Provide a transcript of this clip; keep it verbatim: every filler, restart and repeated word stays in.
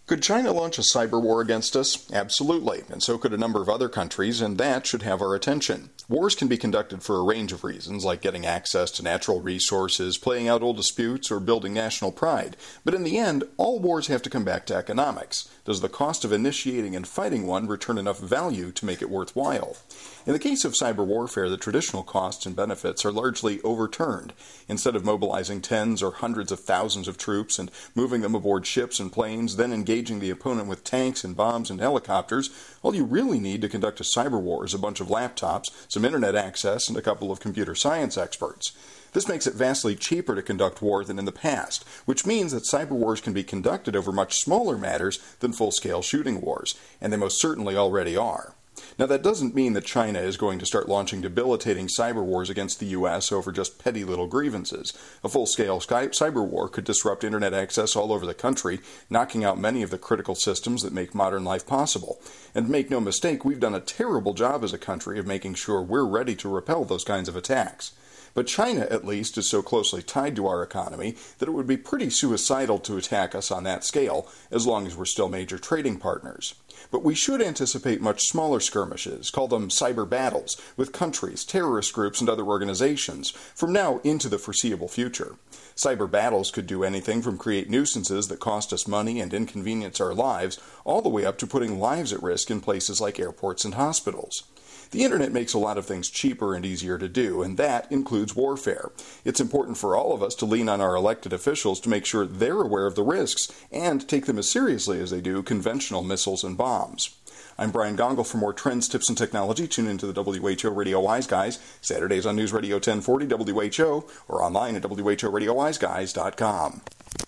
Could China launch a cyber war against us? Absolutely, and so could a number of other countries, and that should have our attention. Wars can be conducted for a range of reasons, like getting access to natural resources, playing out old disputes, or building national pride. But in the end, all wars have to come back to economics. Does the cost of initiating and fighting one return enough value to make it worthwhile? In the case of cyber warfare, the traditional costs and benefits are largely overturned. Instead of mobilizing tens or hundreds of thousands of troops and moving them aboard ships and planes, then engaging the opponent with tanks and bombs and helicopters, all you really need to conduct a cyber war is a bunch of laptops, some internet access, and a couple of computer science experts. This makes it vastly cheaper to conduct war than in the past, which means that cyber wars can be conducted over much smaller matters than full-scale shooting wars, and they most certainly already are. Now, that doesn't mean that China is going to start launching debilitating cyber wars against the U S over just petty little grievances. A full-scale cyber war could disrupt internet access all over the country, knocking out many of the critical systems that make modern life possible. And make no mistake, we've done a terrible job as a country of making sure we're ready to repel those kinds of attacks. But China, at least, is so closely tied to our economy that it would be pretty suicidal to attack us on that scale, as long as we're still major trading partners. But we should anticipate much smaller skirmishes, call them cyber battles, with countries, terrorist groups, and other organizations, from now into the foreseeable future. Cyber battles could do anything from create nuisances that cost us money and inconvenience our lives, all the way up to putting lives at risk in places like airports and hospitals. The internet makes a lot of things cheaper and easier to do, and that includes warfare. It's important for all of us to lean on our elected officials to make sure they're aware of the risks and take them as seriously as they do conventional missiles and bombs. I'm Brian Gongol. For more trends, tips, and technology, tune into the W H O Radio Wise Guys, Saturdays on News Radio ten forty W H O, or online at W H O Radio Wise Guys dot com.